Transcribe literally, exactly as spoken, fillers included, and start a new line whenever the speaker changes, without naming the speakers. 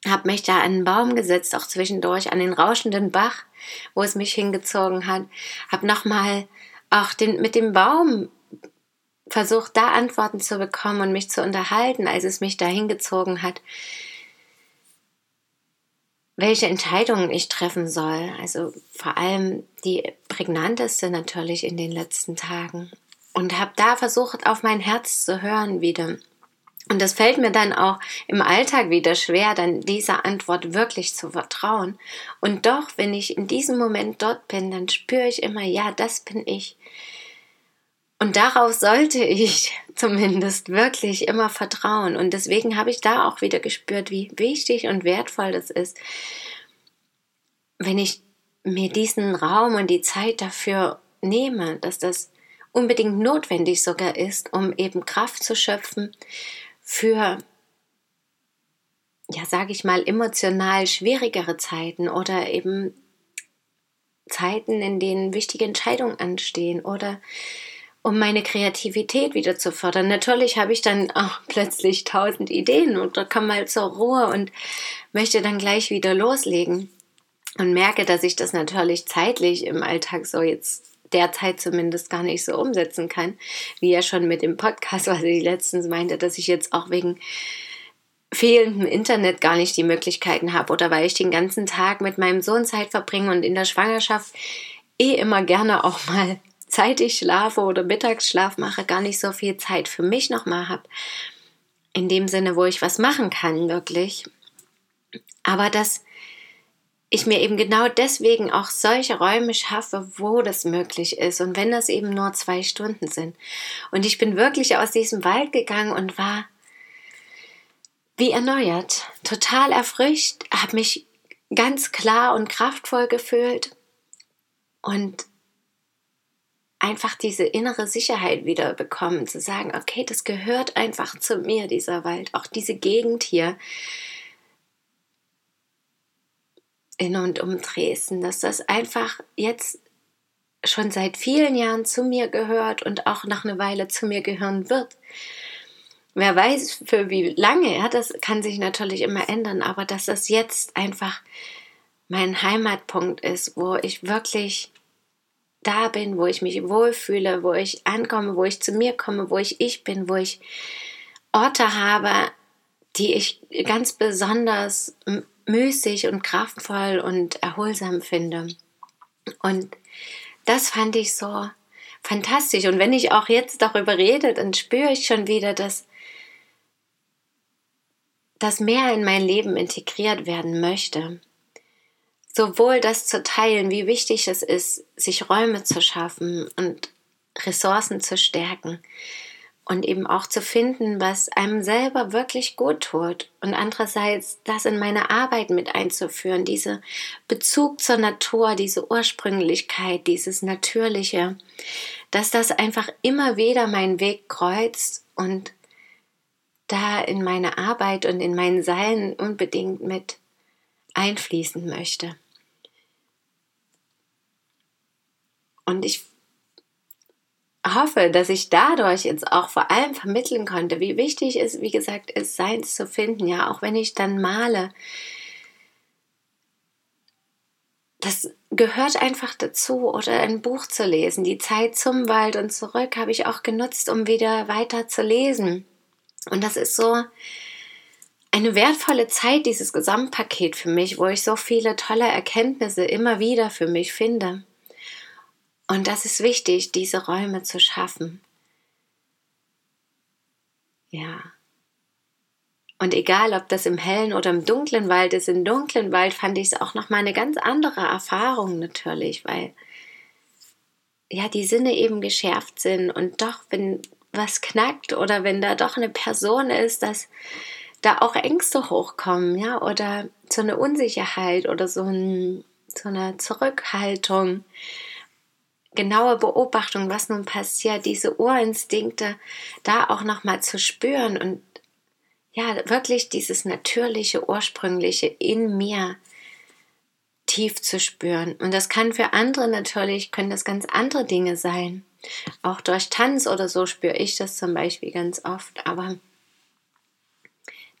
habe mich da an einen Baum gesetzt, auch zwischendurch an den rauschenden Bach, wo es mich hingezogen hat, habe nochmal auch den, mit dem Baum versucht, da Antworten zu bekommen und mich zu unterhalten, als es mich da hingezogen hat, welche Entscheidungen ich treffen soll. Also vor allem die prägnanteste natürlich in den letzten Tagen. Und habe da versucht, auf mein Herz zu hören wieder. Und das fällt mir dann auch im Alltag wieder schwer, dann dieser Antwort wirklich zu vertrauen. Und doch, wenn ich in diesem Moment dort bin, dann spüre ich immer, ja, das bin ich. Und darauf sollte ich zumindest wirklich immer vertrauen. Und deswegen habe ich da auch wieder gespürt, wie wichtig und wertvoll das ist, wenn ich mir diesen Raum und die Zeit dafür nehme, dass das unbedingt notwendig sogar ist, um eben Kraft zu schöpfen für, ja, sage ich mal, emotional schwierigere Zeiten oder eben Zeiten, in denen wichtige Entscheidungen anstehen oder um meine Kreativität wieder zu fördern. Natürlich habe ich dann auch plötzlich tausend Ideen und da komme mal zur Ruhe und möchte dann gleich wieder loslegen und merke, dass ich das natürlich zeitlich im Alltag so jetzt derzeit zumindest gar nicht so umsetzen kann, wie ja schon mit dem Podcast, was ich letztens meinte, dass ich jetzt auch wegen fehlendem Internet gar nicht die Möglichkeiten habe oder weil ich den ganzen Tag mit meinem Sohn Zeit verbringe und in der Schwangerschaft eh immer gerne auch mal zeitig schlafe oder Mittagsschlaf mache, gar nicht so viel Zeit für mich nochmal habe. In dem Sinne, wo ich was machen kann, wirklich. Aber dass ich mir eben genau deswegen auch solche Räume schaffe, wo das möglich ist. Und wenn das eben nur zwei Stunden sind. Und ich bin wirklich aus diesem Wald gegangen und war wie erneuert, total erfrischt, habe mich ganz klar und kraftvoll gefühlt und einfach diese innere Sicherheit wieder bekommen, zu sagen, okay, das gehört einfach zu mir, dieser Wald, auch diese Gegend hier in und um Dresden, dass das einfach jetzt schon seit vielen Jahren zu mir gehört und auch nach einer Weile zu mir gehören wird. Wer weiß, für wie lange, ja, das kann sich natürlich immer ändern, aber dass das jetzt einfach mein Heimatpunkt ist, wo ich wirklich da bin, wo ich mich wohlfühle, wo ich ankomme, wo ich zu mir komme, wo ich ich bin, wo ich Orte habe, die ich ganz besonders müßig und kraftvoll und erholsam finde. Und das fand ich so fantastisch. Und wenn ich auch jetzt darüber rede, dann spüre ich schon wieder, dass das mehr in mein Leben integriert werden möchte. Sowohl das zu teilen, wie wichtig es ist, sich Räume zu schaffen und Ressourcen zu stärken und eben auch zu finden, was einem selber wirklich gut tut und andererseits das in meine Arbeit mit einzuführen, diese Bezug zur Natur, diese Ursprünglichkeit, dieses Natürliche, dass das einfach immer wieder meinen Weg kreuzt und da in meine Arbeit und in mein Sein unbedingt mit einfließen möchte. Und ich hoffe, dass ich dadurch jetzt auch vor allem vermitteln konnte, wie wichtig es, wie gesagt, ist, Seins zu finden, ja, auch wenn ich dann male. Das gehört einfach dazu, oder ein Buch zu lesen. Die Zeit zum Wald und zurück habe ich auch genutzt, um wieder weiter zu lesen. Und das ist so eine wertvolle Zeit, dieses Gesamtpaket für mich, wo ich so viele tolle Erkenntnisse immer wieder für mich finde. Und das ist wichtig, diese Räume zu schaffen. Ja. Und egal, ob das im hellen oder im dunklen Wald ist, im dunklen Wald fand ich es auch nochmal eine ganz andere Erfahrung natürlich, weil ja die Sinne eben geschärft sind und doch, wenn was knackt oder wenn da doch eine Person ist, dass da auch Ängste hochkommen, ja, oder so eine Unsicherheit oder so, ein, so eine Zurückhaltung, genaue Beobachtung, was nun passiert, diese Urinstinkte da auch nochmal zu spüren und ja, wirklich dieses natürliche, ursprüngliche in mir tief zu spüren. Und das kann für andere natürlich, können das ganz andere Dinge sein. Auch durch Tanz oder so spüre ich das zum Beispiel ganz oft. Aber